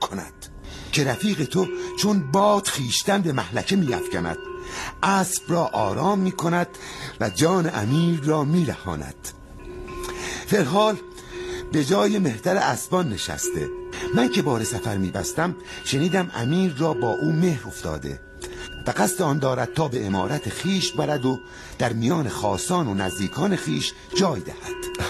کند که رفیق تو چون باد خیشتن به مهلکه می‌افکند، اسب را آرام می‌کند و جان امیر را می‌رهاند. فی‌الحال به جای مهتر اسبان نشسته. من که بار سفر می‌بستم شنیدم امیر را با او مهر افتاده و قصد آن دارد تا به امارت خیش برد و در میان خاصان و نزدیکان خیش جای دهد.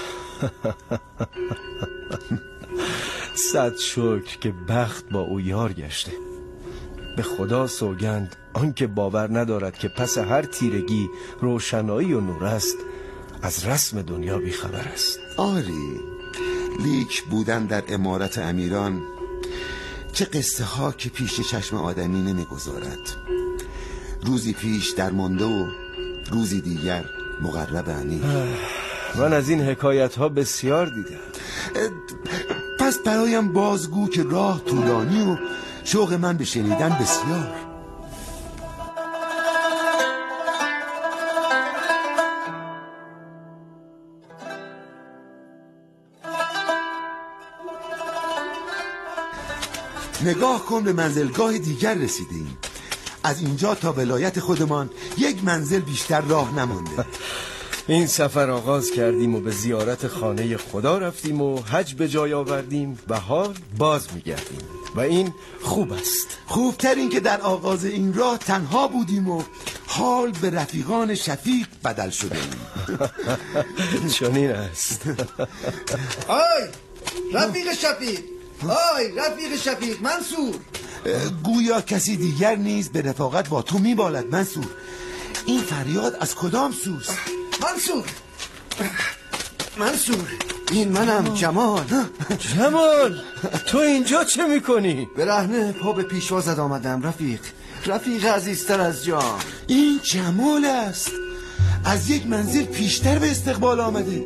صد شکر که بخت با او یار گشته. به خدا سوگند آنکه باور ندارد که پس هر تیرگی روشنایی و نور است، از رسم دنیا بیخبر است. آری، لیک بودن در امارت امیران چه قصه ها که پیش چشم آدمی نمیگذارد. روزی پیش درمانده و روزی دیگر مقرب امیر. من از این حکایت ها بسیار دیدم. پس برایم بازگو که راه طولانی و شوق من به شنیدن بسیار. نگاه کن، به منزلگاه دیگر رسیدیم. از اینجا تا ولایت خودمان یک منزل بیشتر راه نمانده. این سفر آغاز کردیم و به زیارت خانه خدا رفتیم و حج به جای آوردیم و حال باز میگردیم و این خوب است. خوبتر این که در آغاز این راه تنها بودیم و حال به رفیقان شفیق بدل شده ایم. چنین است. آی رفیق شفیق، آی رفیق شفیق منصور. گویا کسی دیگر نیز به رفاقت با تو میبالد منصور. این فریاد از کدام سوست؟ منصور این منم، جمال. جمال تو اینجا چه میکنی؟ به رهنه پا به پیشوا زد آمدم رفیق عزیزتر از جان. این جمال است، از یک منزل پیشتر به استقبال آمده.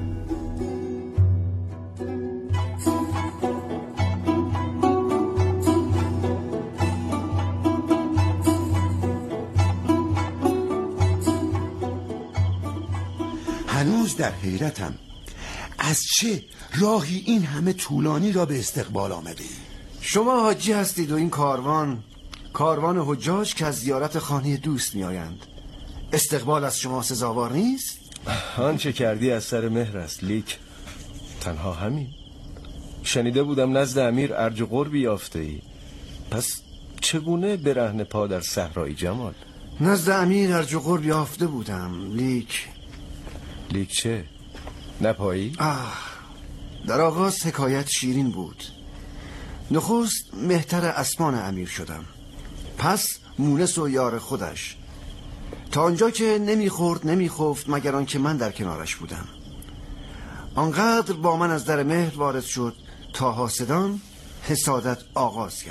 هنوز در حیرتم از چه راهی این همه طولانی را به استقبال آمده. شما حاجی هستید و این کاروان حجاج که از زیارت خانه دوست می آیند. استقبال از شما سزاوار نیست؟ آنچه کردی از سر مهر است لیک، تنها همین. شنیده بودم نزد امیر ارج و قربی یافته ای، پس چگونه برهنه پا در صحرای جمال؟ نزد امیر ارج و قرب یافته بودم لیک چه؟ نپایی؟ در آغاز حکایت شیرین بود. نخست مهتر اسمان امیر شدم، پس مونس و یار خودش، تا آنجا که نمیخورد نمیخفت مگر آنکه من در کنارش بودم. آنقدر با من از در مهر وارد شد تا حاسدان حسادت آغاز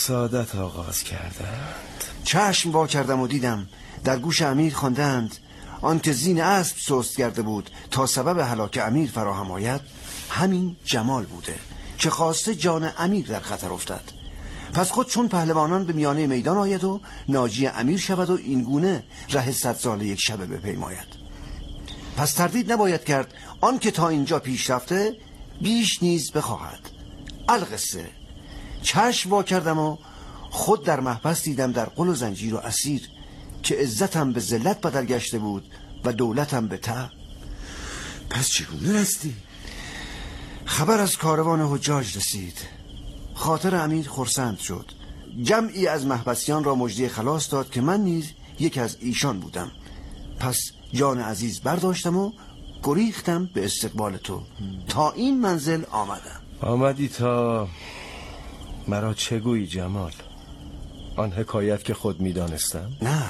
کردند. چشم وا کردم و دیدم در گوش امیر خواندند آنکه زین اسب سست کرده بود تا سبب هلاک امیر فراهم آید همین جمال بوده که خواسته جان امیر در خطر افتد. پس خود چون پهلوانان به میانه میدان آید و ناجی امیر شود و این گونه ره 100 ساله یک شبه بپیماید. پس تردید نباید کرد آن که تا اینجا پیش رفته بیش نیز بخواهد. القصه چشم وا کردم و خود در محبس دیدم در قل و زنجیر و اسیر که عزتم به ذلت بدل گشته بود و دولتم به تعب. پس چگونه رستی؟ خبر از کاروان حجاج رسید. خاطر امیر خرسند شد. جمعی از محبسیان را مژده خلاص داد که من نیز یک از ایشان بودم. پس جان عزیز برداشتم و گریختم به استقبال تو تا این منزل آمدم. آمدی تا مرا چه گویی جمال؟ آن حکایت که خود میدانستم؟ نه،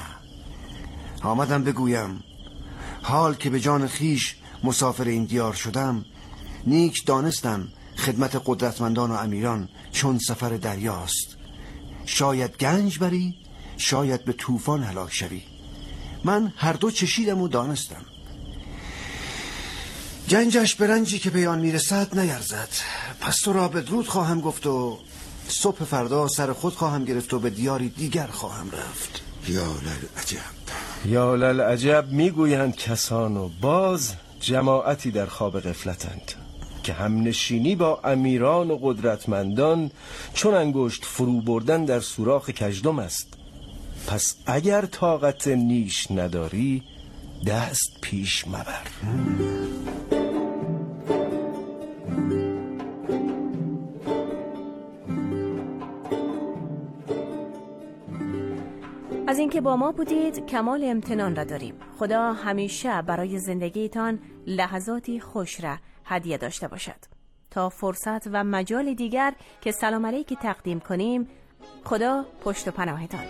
آمدم بگویم حال که به جان خیش مسافر این دیار شدم، نیک دانستم خدمت قدرتمندان و امیران چون سفر دریاست. شاید گنج بری، شاید به طوفان هلاک شوی. من هر دو چشیدم و دانستم. گنجش به رنجی که به آن میرسد نیرزد. پس تو را بدرود خواهم گفت و صبح فردا سر خود خواهم گرفت و به دیاری دیگر خواهم رفت. یا للعجب میگویند کسان و باز جماعتی در خواب غفلتند که همنشینی با امیران و قدرتمندان چون انگشت فرو بردن در سوراخ کژدم است. پس اگر طاقت نیش نداری دست پیش مبر. از اینکه با ما بودید کمال امتنان را داریم. خدا همیشه برای زندگیتان لحظاتی خوش را هدیه داشته باشد. تا فرصت و مجال دیگر که سلام علیکی تقدیم کنیم، خدا پشت و پناهتان.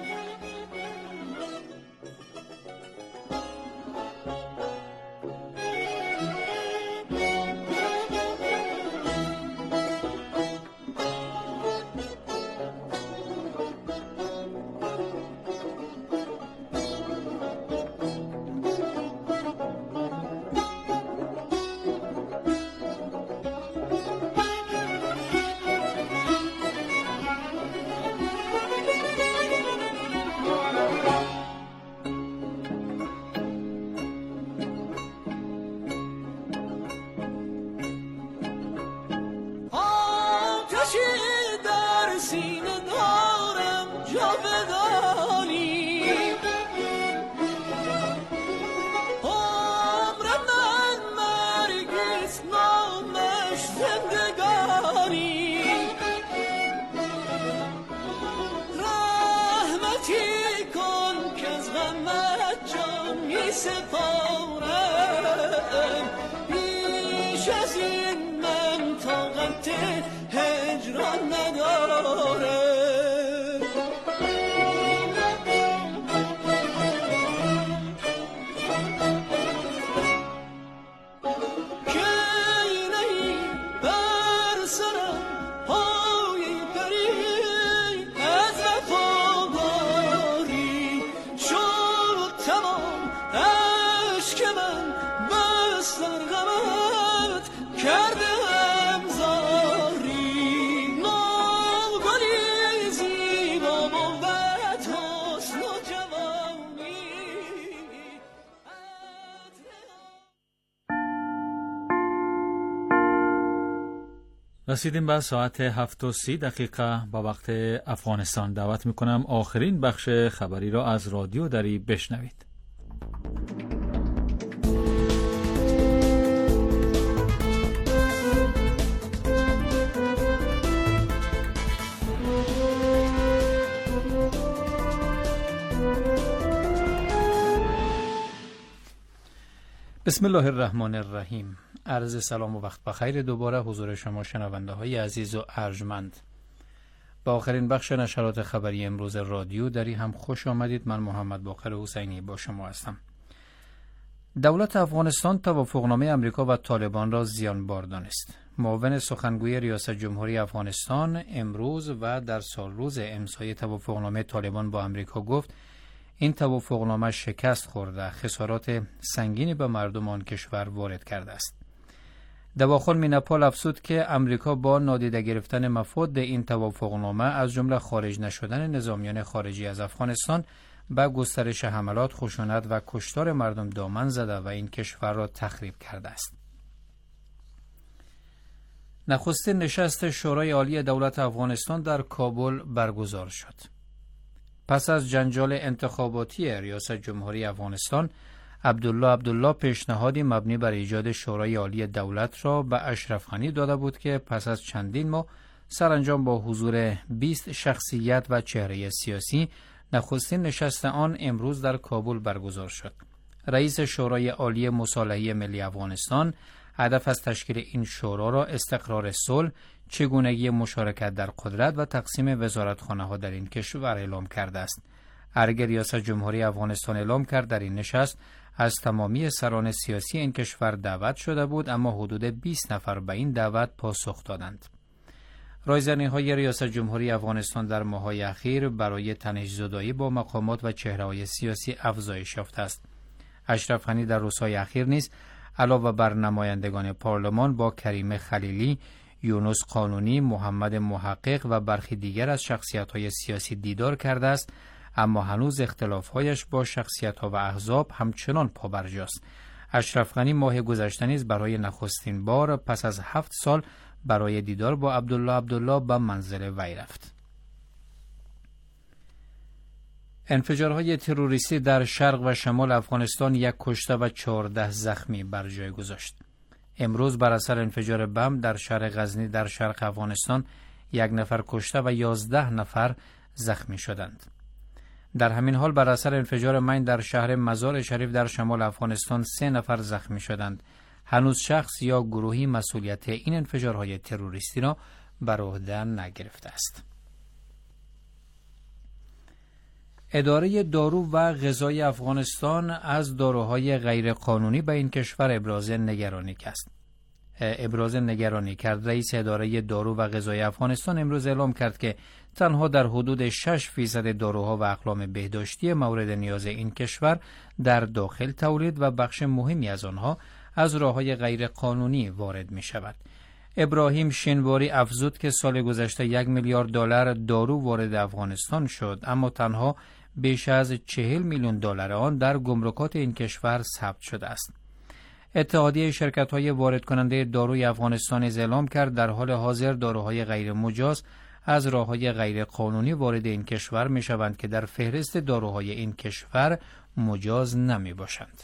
رسیدیم به ساعت 7:30 با وقت افغانستان. دعوت میکنم آخرین بخش خبری را از رادیو دری بشنوید. بسم الله الرحمن الرحیم. عرض سلام و وقت بخیر دوباره حضور شما شنونده های عزیز و ارجمند. با آخرین بخش نشرات خبری امروز رادیو دری هم خوش آمدید. من محمد باقر حسینی با شما هستم. دولت افغانستان توافقنامه امریکا و طالبان را زیانبار دانست. معاون سخنگوی ریاست جمهوری افغانستان امروز و در سالروز امضای توافقنامه طالبان با امریکا گفت این توافقنامه شکست خورده، خسارات سنگینی به مردم آن کشور وارد کرده است. دواخل میناپال افزود که امریکا با نادیده گرفتن مفاد این توافقنامه از جمله خارج نشدن نظامیان خارجی از افغانستان به گسترش حملات، خشونت و کشتار مردم دامن زده و این کشور را تخریب کرده است. نخستین نشست شورای عالی دولت افغانستان در کابل برگزار شد. پس از جنجال انتخاباتی ریاست جمهوری افغانستان، عبدالله پیشنهادی مبنی بر ایجاد شورای عالی دولت را به اشرف غنی داده بود که پس از چندین ماه سرانجام با حضور 20 شخصیت و چهره سیاسی نخستین نشست آن امروز در کابل برگزار شد. رئیس شورای عالی مصالحه ملی افغانستان هدف از تشکیل این شورا را استقرار صلح، چگونگی مشارکت در قدرت و تقسیم وزارتخانه‌ها در این کشور اعلام کرده است. ارگ ریاست جمهوری افغانستان اعلام کرد در این نشست از تمامی سران سیاسی این کشور دعوت شده بود، اما حدود 20 نفر به این دعوت پاسخ دادند. رایزنی‌های ریاست جمهوری افغانستان در ماه‌های اخیر برای تنش‌زدایی با مقامات و چهره‌های سیاسی افزایش یافته است. اشرف غنی در روزهای اخیر نیز علاوه بر نمایندگان پارلمان با کریم خلیلی، یونس قانونی، محمد محقق و برخی دیگر از شخصیت‌های سیاسی دیدار کرده است، اما هنوز اختلاف‌هایش با شخصیت‌ها و احزاب همچنان پابرجاست. اشرف غنی ماه گذشته نیز برای نخستین بار پس از 7 سال برای دیدار با عبدالله به منزل وی رفت. انفجارهای تروریستی در شرق و شمال افغانستان 1 کشته و 14 زخمی بر جای گذاشت. امروز بر اثر انفجار بم در شهر غزنی در شرق افغانستان 1 نفر کشته و 11 نفر زخمی شدند. در همین حال بر اثر انفجار مین در شهر مزار شریف در شمال افغانستان 3 نفر زخمی شدند. هنوز شخص یا گروهی مسئولیت این انفجارهای تروریستی را بر عهده نگرفته است. اداره دارو و غذای افغانستان از داروهای غیرقانونی به این کشور ابراز نگرانی کرد. رئیس اداره دارو و غذای افغانستان امروز اعلام کرد که تنها در حدود 6% داروها و اقلام بهداشتی مورد نیاز این کشور در داخل تولید و بخش مهمی از آنها از راه‌های غیرقانونی وارد می شود. ابراهیم شینواری افزود که سال گذشته 1 میلیارد دلار دارو وارد افغانستان شد، اما تنها بیش از 40 میلیون دلار آن در گمرکات این کشور ثبت شده است. اتحادیه شرکت‌های وارد کننده داروی افغانستان اعلام کرد در حال حاضر داروهای غیر مجاز از راه‌های غیر قانونی وارد این کشور می‌شوند که در فهرست داروهای این کشور مجاز نمی‌باشند.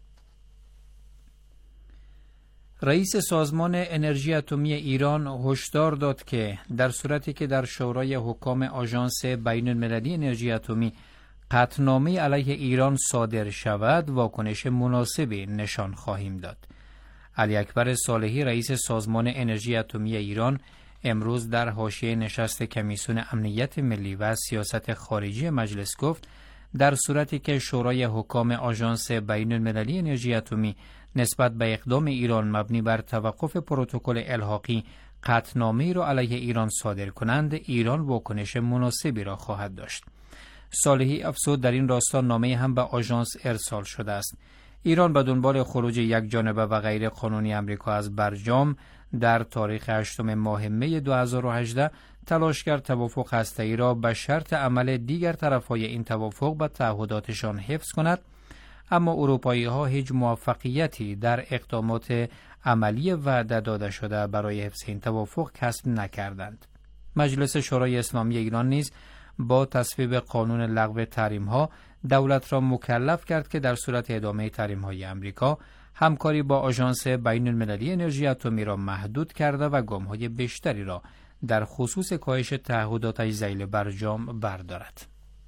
رئیس سازمان انرژی اتمی ایران هشدار داد که در صورتی که در شورای حکام آژانس بین‌المللی انرژی اتمی قطعنامه علیه ایران صادر شود، واکنش مناسبی نشان خواهیم داد. علی اکبر صالحی رئیس سازمان انرژی اتمی ایران امروز در حاشیه نشست کمیسیون امنیت ملی و سیاست خارجی مجلس گفت در صورتی که شورای حکام آژانس بین‌المللی انرژی اتمی نسبت به اقدام ایران مبنی بر توقف پروتکل الحاقی قطعنامه‌ای را علیه ایران صادر کنند، ایران واکنش مناسبی را خواهد داشت. صالحی افزود در این راستا نامه هم به آژانس ارسال شده است. ایران به دنبال خروج یک جانبه و غیر قانونی آمریکا از برجام در تاریخ 8 ماه می 2018 تلاش کرد توافق هسته‌ای را به شرط عمل دیگر طرف‌های این توافق به تعهداتشان حفظ کند، اما اروپایی‌ها هیچ موفقیتی در اقدامات عملی وعده داده شده برای حفظ این توافق کسب نکردند. مجلس شورای اسلامی ایران نیز با تصویب قانون لغو تحریم‌ها دولت را مکلف کرد که در صورت ادامه تحریم‌های آمریکا همکاری با آژانس بین‌المللی انرژی اتمی را محدود کرده و گام‌های بیشتری را در خصوص کاهش تعهدات ذیل برجام بردارد.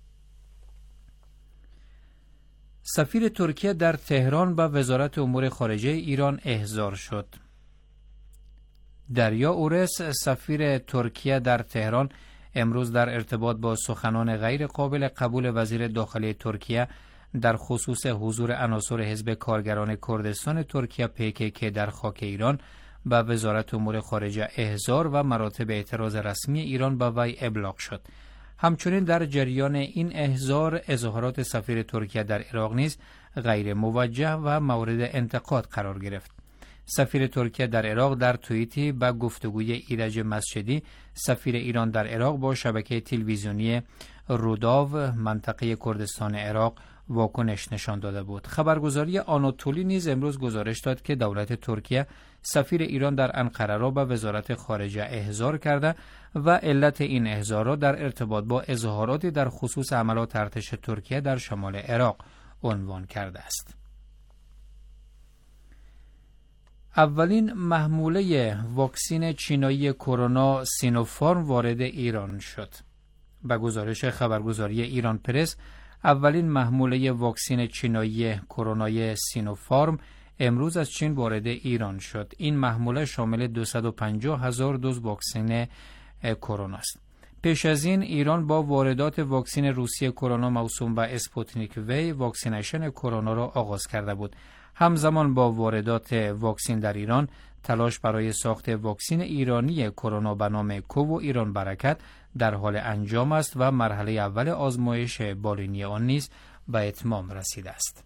سفیر ترکیه در تهران به وزارت امور خارجه ایران احضار شد. دریا اورس سفیر ترکیه در تهران امروز در ارتباط با سخنان غیر قابل قبول وزیر داخلی ترکیه در خصوص حضور عناصر حزب کارگران کردستان ترکیه PKK در خاک ایران به وزارت امور خارجه احضار و مراتب اعتراض رسمی ایران به وی ابلاغ شد. همچنین در جریان این احضار اظهارات سفیر ترکیه در عراق نیز غیر موجه و مورد انتقاد قرار گرفت. سفیر ترکیه در عراق در توییتی به گفتگوی ایرج مسجدی سفیر ایران در عراق با شبکه تلویزیونی روداو منطقه کردستان عراق واکنش نشان داده بود. خبرگزاری آناتولی نیز امروز گزارش داد که دولت ترکیه سفیر ایران در انقره را به وزارت خارجه احضار کرده و علت این احضار را در ارتباط با اظهاراتی در خصوص عملات ارتش ترکیه در شمال عراق عنوان کرده است. اولین محموله واکسن چینایی کرونا سینوفارم وارد ایران شد. به گزارش خبرگزاری ایران پرس، اولین محموله واکسن چینایی کرونای سینوفارم امروز از چین وارد ایران شد. این محموله شامل 250,000 دوز واکسن کرونا است. پیش از این ایران با واردات واکسن روسی کرونا موسوم به اسپوتنیک وی واکسینیشن کرونا را آغاز کرده بود. همزمان با واردات واکسن در ایران، تلاش برای ساخت واکسن ایرانی کرونا به نام کوو ایران برکت در حال انجام است و مرحله اول آزمایش بالینی آن نیز به اتمام رسیده است.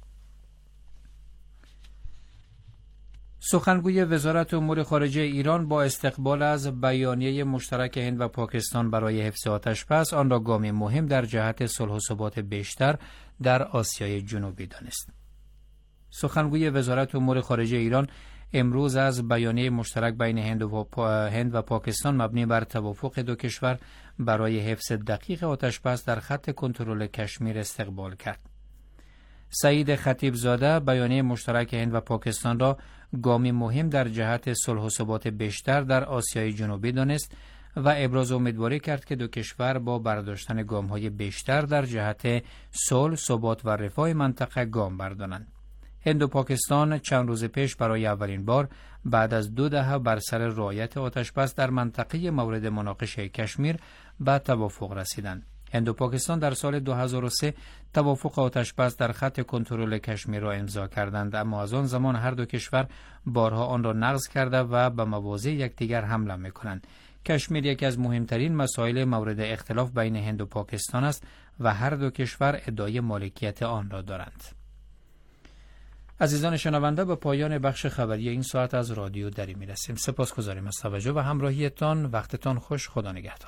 سخنگوی وزارت امور خارجه ایران با استقبال از بیانیه مشترک هند و پاکستان برای حفظ آتش‌بس آن را گامی مهم در جهت صلح و ثبات بیشتر در آسیای جنوبی دانست. سخنگوی وزارت امور خارجه ایران امروز از بیانیه مشترک بین هند و پاکستان مبنی بر توافق دو کشور برای حفظ دقیق آتش‌بس در خط کنترل کشمیر استقبال کرد. سعید خطیبزاده بیانیه مشترک هند و پاکستان را گامی مهم در جهت صلح و ثبات بیشتر در آسیای جنوبی دانست و ابراز امیدواری کرد که دو کشور با برداشتن گام‌های بیشتر در جهت صلح، ثبات و رفاه منطقه گام بردارند. هند و پاکستان چند روز پیش برای اولین بار بعد از 2 دهه بر سر رعایت آتش‌بس در منطقه مورد مناقشه کشمیر به توافق رسیدند. هند و پاکستان در سال 2003 توافق آتش‌بس در خط کنترل کشمیر را امضا کردند، اما از آن زمان هر دو کشور بارها آن را نقض کرده و به مواضع یکدیگر حمله می‌کنند. کشمیر یکی از مهمترین مسائل مورد اختلاف بین هند و پاکستان است و هر دو کشور ادعای مالکیت آن را دارند. عزیزان شنونده، به پایان بخش خبری این ساعت از رادیو دری می‌رسیم. سپاسگزاریم از توجه و همراهیتان. وقتتان خوش. خدا نگهدار.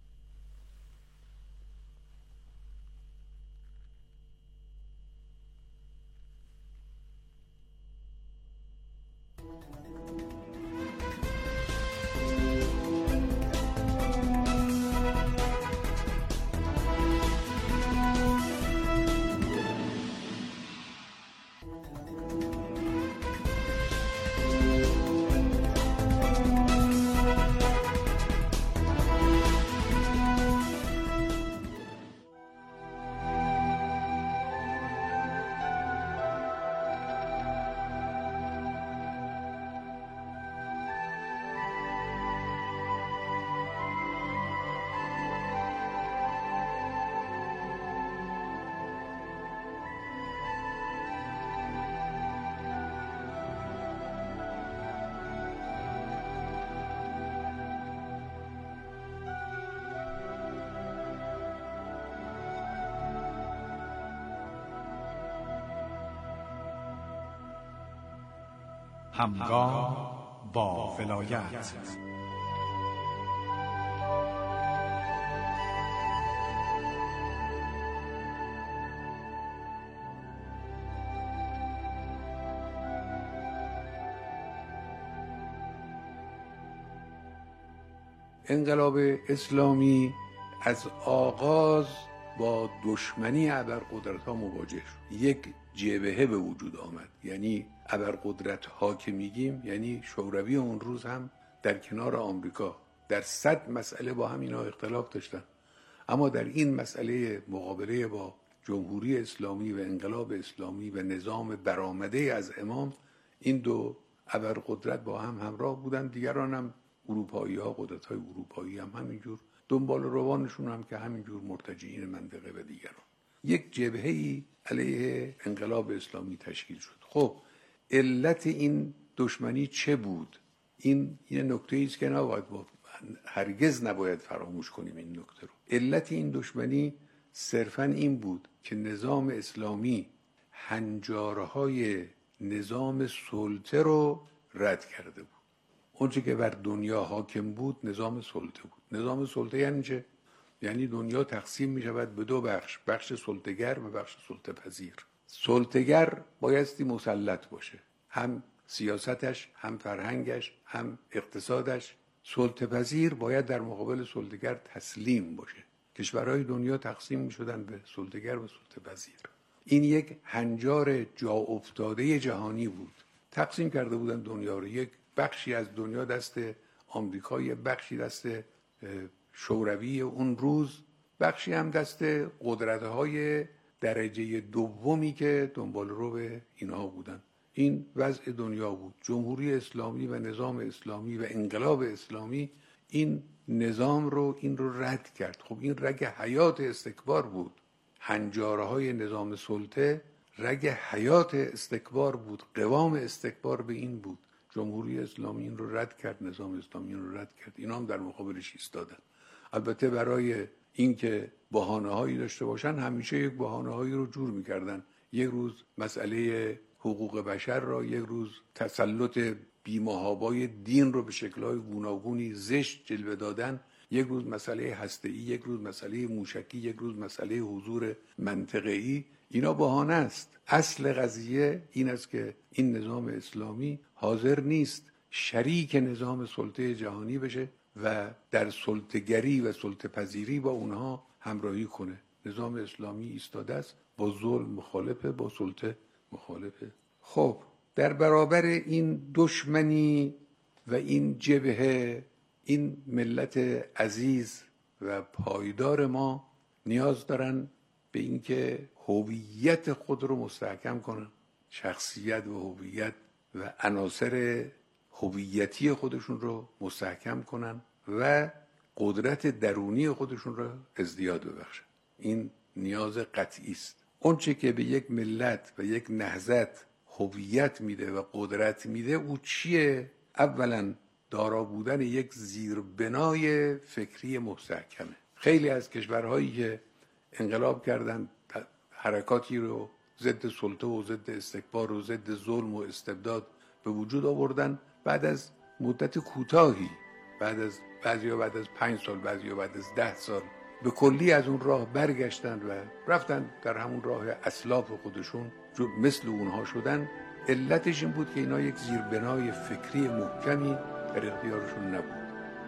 همگام با ولایت. انقلاب اسلامی از آغاز با دشمنی ابرقدرت‌ها مواجه شد. یک جبهه به وجود آمد، یعنی ابرقدرت‌ها که میگیم یعنی شوروی اون روز هم در کنار آمریکا در 100 مسئله با هم اینا اختلاف داشتن، اما در این مسئله مقابله با جمهوری اسلامی و انقلاب اسلامی و نظام برآمده از امام این دو ابرقدرت با هم همراه بودن. دیگران هم اروپایی‌ها، قدرت‌های اروپایی هم همینجور دنبال روانشون هم که همینجور مرتجعین منطقه و دیگران. یک جبهه‌ای علیه انقلاب اسلامی تشکیل شد. خب علت این دشمنی چه بود؟ این نکته است که هرگز نباید فراموش کنیم این نکته رو. علت این دشمنی صرفاً این بود که نظام اسلامی هنجارهای نظام سلطه رو رد کرده بود. اونچه که بر دنیا حاکم بود نظام سلطه بود. نظام سلطه یعنی چه؟ یعنی دنیا تقسیم می شود به 2 بخش، بخش سلطه‌گر و بخش سلطه پذیر. سلطه‌گر بایستی مسلط باشه، هم سیاستش، هم فرهنگش، هم اقتصادش. سلطه پذیر باید در مقابل سلطه‌گر تسلیم باشه. کشورهای دنیا تقسیم می شدن به سلطه‌گر و سلطه پذیر. این یک هنجار جا افتاده جهانی بود. تقسیم کرده بودن دنیا رو. یک بخشی از دنیا دست آمریکا، یک بخشی دست شوروی اون روز، بخشی هم دست قدرت‌های درجه دومی که دنبال رو به اینها بودن. این وضع دنیا بود. جمهوری اسلامی و نظام اسلامی و انقلاب اسلامی این نظام رو رد کرد. خب این رگ حیات استکبار بود. هنجارهای نظام سلطه رگ حیات استکبار بود. قوام استکبار به این بود. جمهوری اسلامی این رو رد کرد، نظام اسلامی این رو رد کرد. اینا هم در مقابلش ایستادن. البته برای اینکه بهانه‌هایی داشته باشن همیشه یک بهانه‌هایی رو جور می‌کردن. یک روز مسئله حقوق بشر را، یک روز تسلط بی‌محابای دین رو به شکل‌های گوناگونی زشت جلوه دادن، یک روز مسئله هسته‌ای، یک روز مسئله موشکی، یک روز مسئله حضور منطقه‌ای. اینا بهانه است. اصل قضیه این است که این نظام اسلامی حاضر نیست شریک نظام سلطه جهانی بشه و در سلطه‌گری و سلطه‌پذیری با اونها همراهی کنه. نظام اسلامی ایستاده است، با ظلم مخالفه، با سلطه مخالفه. خب در برابر این دشمنی و این جبهه، این ملت عزیز و پایدار ما نیاز دارن به اینکه هویت خود رو مستحکم کنن، شخصیت و هویت و عناصر هویتی خودشون رو مستحکم کنن و قدرت درونی خودشون رو ازدیاد ببخشن. این نیاز قطعی است. اون چه که به یک ملت و یک نهضت هویت میده و قدرت میده، او چیه؟ اولا دارا بودن یک زیربنای فکری مستحکمه. خیلی از کشورهایی که انقلاب کردن، حرکاتی رو ضد سلطه و ضد استکبار و ضد ظلم و استبداد به وجود آوردن، بعد از مدت کوتاهی، بعضیا بعد از 5 سال، بعضیا بعد از 10 سال به کلی از اون راه برگشتن و رفتن در همون راه اسلاف خودشون، مثل اونها شدن. علتش این بود که اینا یک زیربنای فکری محکمی در اختیارشون نبود.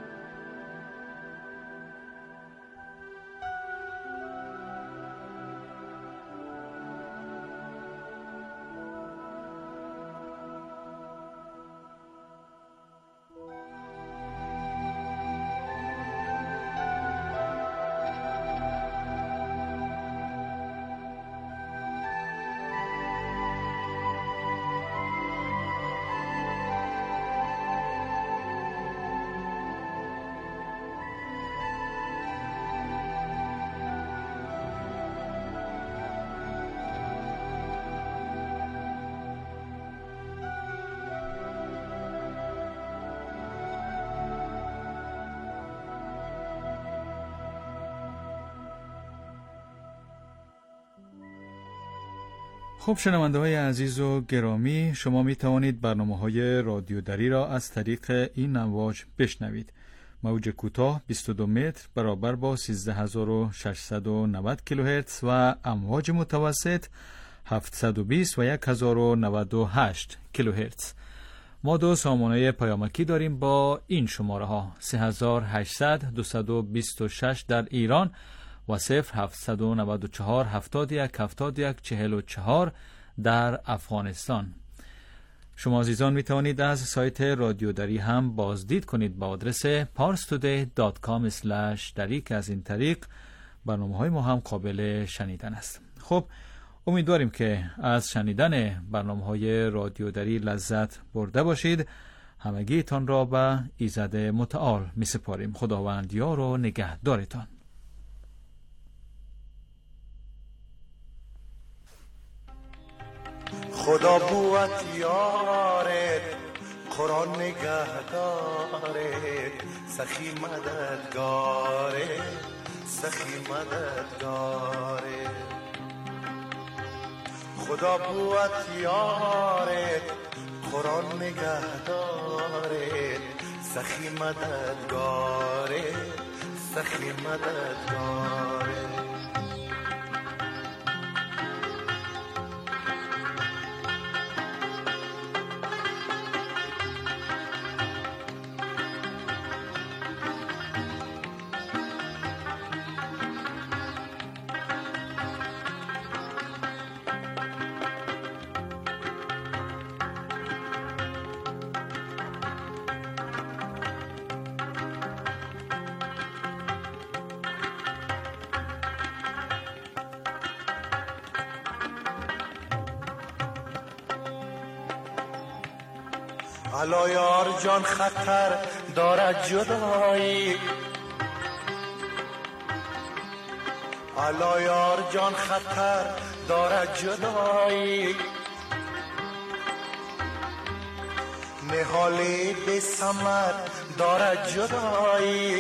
خب شنونده های عزیز و گرامی، شما می توانید برنامه های رادیو دری را از طریق این امواج بشنوید. موج کوتاه 22 متر برابر با 13690 کیلوهرتز و امواج متوسط 720 و 1098 کیلوهرتز. ما دو سامانه پیامکی داریم با این شماره ها: 3800 226 در ایران و 0794 71 71 44 در افغانستان. شما عزیزان می توانید از سایت رادیو دری هم بازدید کنید با آدرس parstoday.com/dari که از این طریق برنامه‌های ما هم قابل شنیدن است. خب امیدواریم که از شنیدن برنامه‌های رادیو دری لذت برده باشید. همگیتان را به ایزد متعال می سپاریم. خداوند یار و نگهدارتان. خدا بوت یارت، قرآن نگهدارت، سخی مددگارت، سخی مددگارت. خدا بوت یارت، قرآن نگهدارت، سخی مددگارت، سخی مددگارت. الا یار جان خطر دارد جدایی، الا یار جان خطر دارد جدایی، نهالی به ثمر دارد جدایی.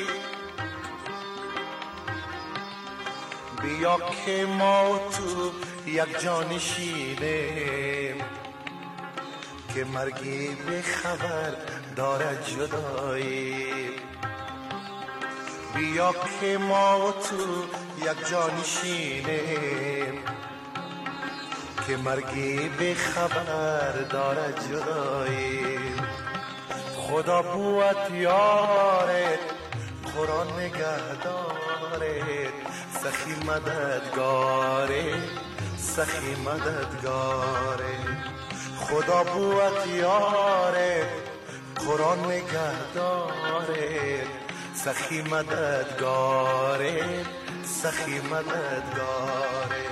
بیا که ما تو یک جان شیریم، که مرگی به خبر دارد جدایی. بیا که ما و تو یک جا نشینیم، که مرگی به خبر دارد جدایی. خدا بوت یارت، قرآن نگهدارت، سخی مددگارت، سخی مددگارت. خدا بوت یارت، قرآن نگهدارت، سخی مددگارت، سخی مددگارت.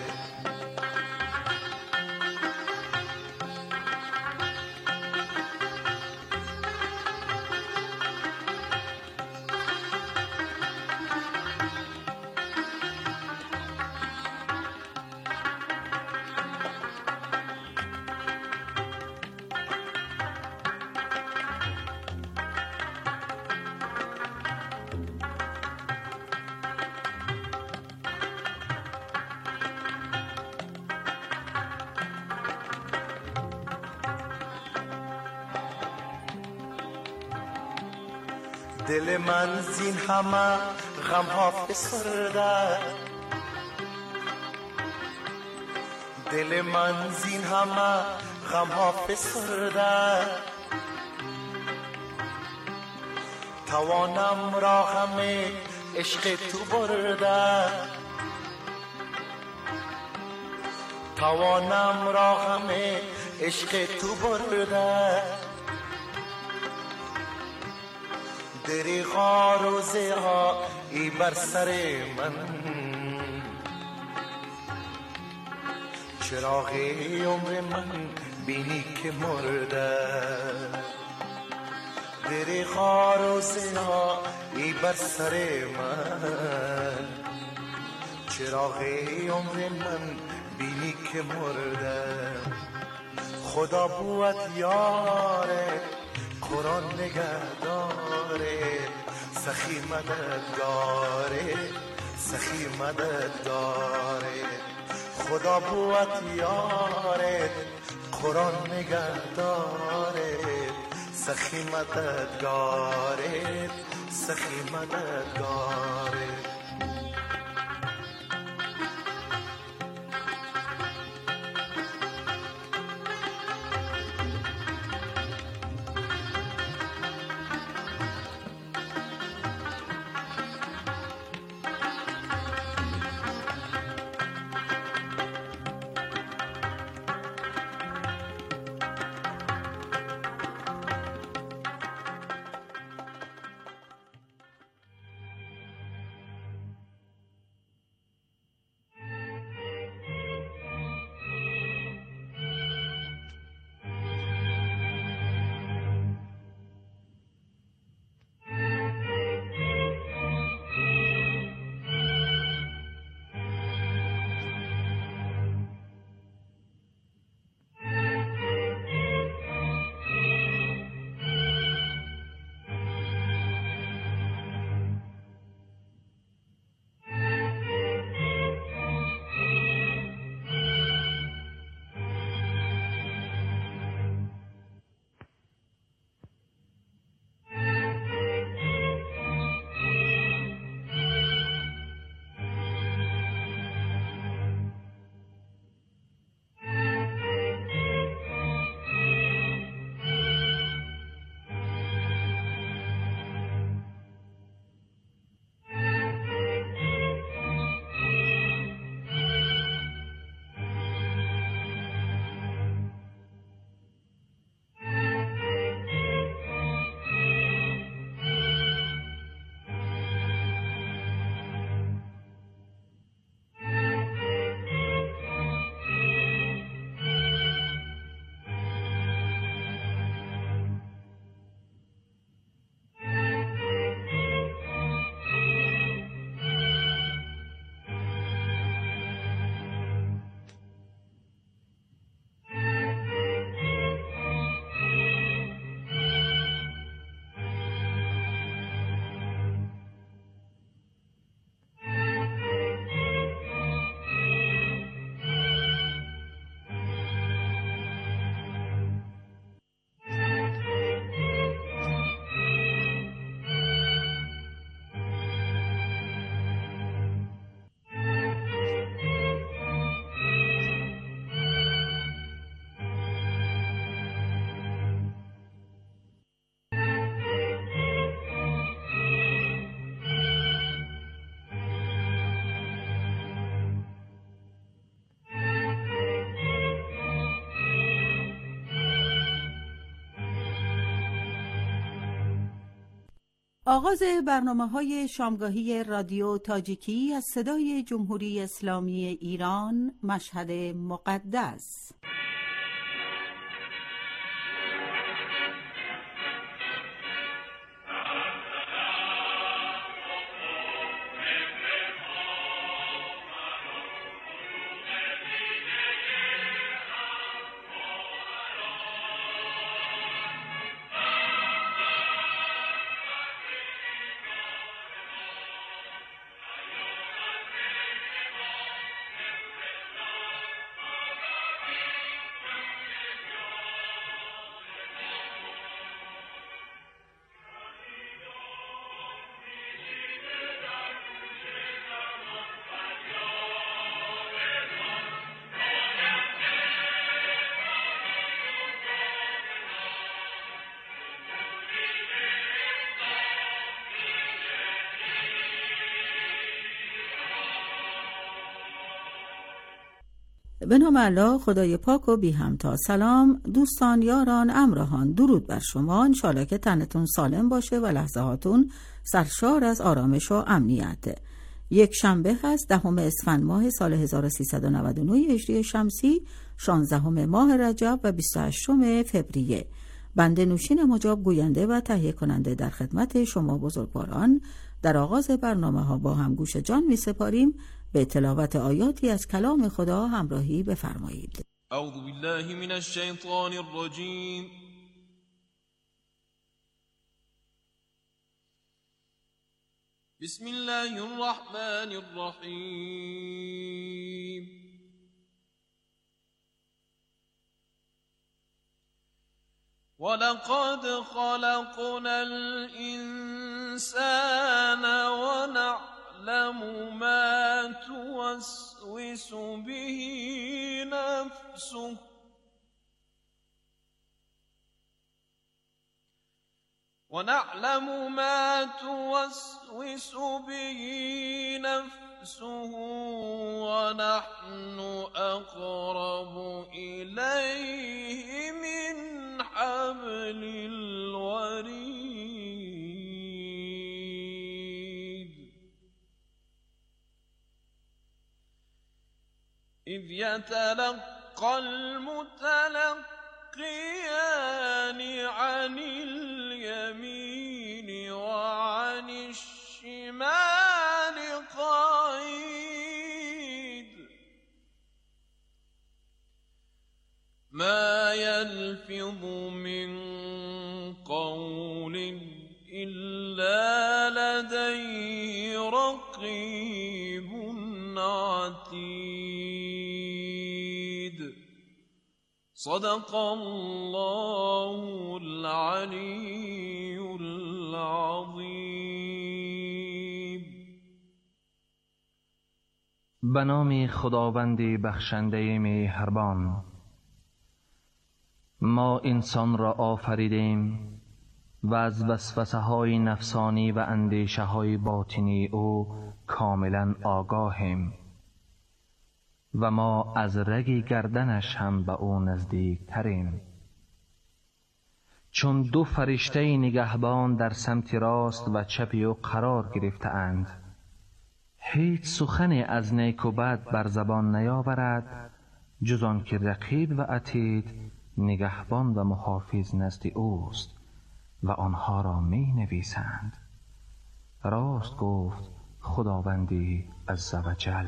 دل من زین همه غم ها فسرده، دل من زین همه غم ها فسرده. توانم را همه عشق تو برده، توانم را همه عشق تو برده. دریغا روزه ها ای بر سر من، چراغ عمر من بینی که مرده. دریغا روزه ها ای بر سر من، چراغ عمر من بینی که مرده. خدا بوت یاره، قرآن نگهداره، سخی مددگاره، سخی مددگاره. خدا بوت یاره، قرآن نگهداره، سخی مددگاره، سخی مددگاره. آغاز برنامه‌های شامگاهی رادیو تاجیکی از صدای جمهوری اسلامی ایران، مشهد مقدس. به نام الله خدای پاک و بی همتا. سلام دوستان، یاران، همراهان، درود بر شما. انشالله که تنتون سالم باشه و لحظه هاتون سرشار از آرامش و امنیت. یک شنبه هست، 10 اسفند ماه سال 1399 هجری شمسی، 16 ماه رجب و 28 فوریه. بنده نوشین مجاب، گوینده و تهیه کننده در خدمت شما بزرگواران در آغاز برنامه ها با هم گوش جان می سپاریم. به تلاوت آیاتی از کلام خدا همراهی بفرمایید. اعوذ بالله من الشیطان الرجیم. بسم الله الرحمن الرحیم. ولقد خلقنا الإنسان ونعلم ما توسوس به نفسه ونحن أقرب إليه من حبل الوريد إذ يتلقى المتلقيان عن اليمين وعن الشمال قعيد ما يلفظ من قول إلا لديه رقيب عتيد صدق الله العلي العظيم. به نام خداوند بخشنده مهربان. ما انسان را آفریدیم و از وسوسه های نفسانی و اندیشه های باطنی او کاملا آگاهیم و ما از رگ گردنش هم به او نزدیک تریم. چون 2 فرشته نگهبان در سمت راست و چپ او قرار گرفته اند، هیچ سخنی از نیک و بد بر زبان نیاورد جز آن که رقیب و عتید نگهبان و محافظ نزد اوست و آنها را می نویسند. راست گفت خداوندی عزوجل.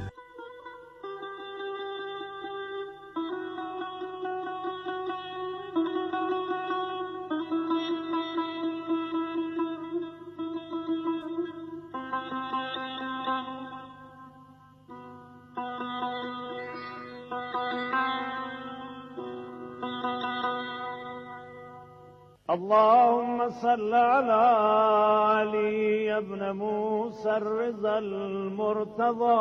اللهم صل على علي ابن موسى الرضا المرتضى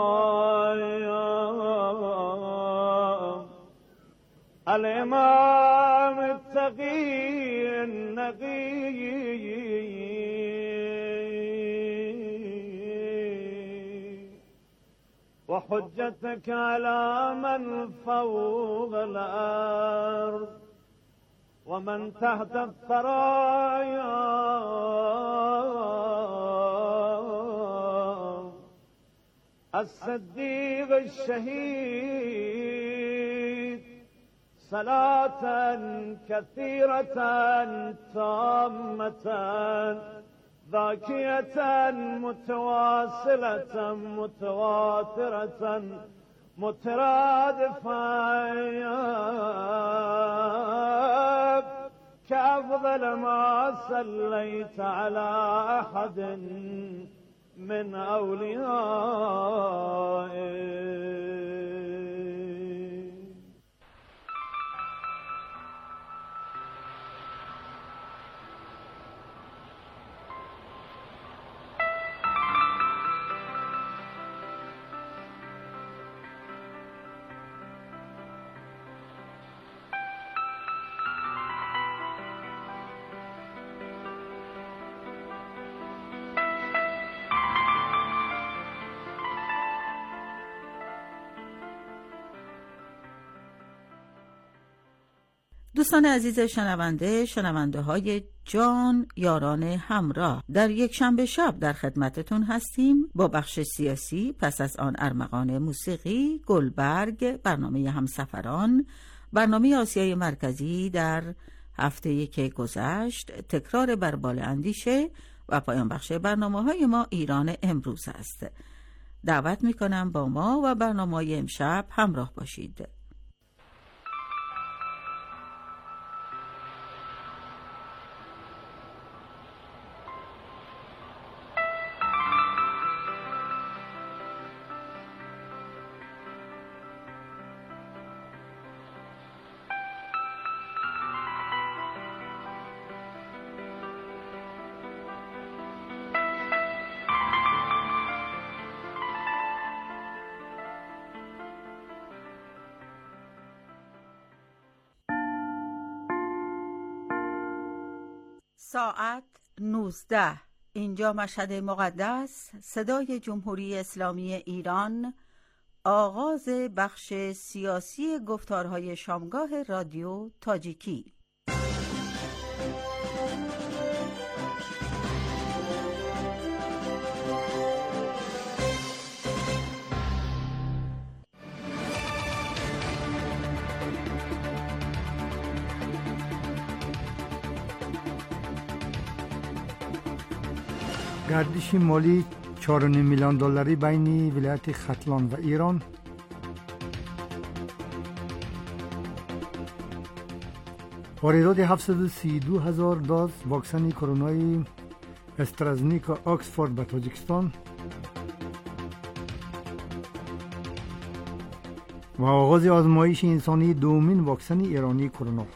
الإمام التقي النقي وحجتك على من فوق الأرض ومن تحت الثرايا الصديق الشهيد صلاة كثيرة تامة ذاكية متواصلة متواترة مترادفة كأفضل ما صليت على أحد من أوليائك. دوستان عزیز شنونده های جان یاران همراه، در یک شنبه شب در خدمتتون هستیم با بخش سیاسی، پس از آن ارمغان موسیقی، گلبرگ، برنامه همسفران، برنامه آسیای مرکزی در هفته که گذشت، تکرار بربال اندیشه و پایان بخش برنامه‌های ما ایران امروز است. دعوت میکنم با ما و برنامه امشب همراه باشید. ساعت 19. اینجا مشهد مقدس، صدای جمهوری اسلامی ایران، آغاز بخش سیاسی گفتارهای شامگاه رادیو تاجیکی. گردش مالی 4.5 میلیون دلاری بین ولایت ختلان و ایران. واردات 732,000 دوز واکسن کرونای استرازنیکا آکسفورد به تاجیکستان و آغاز آزمایش انسانی دومین واکسن ایرانی کرونا.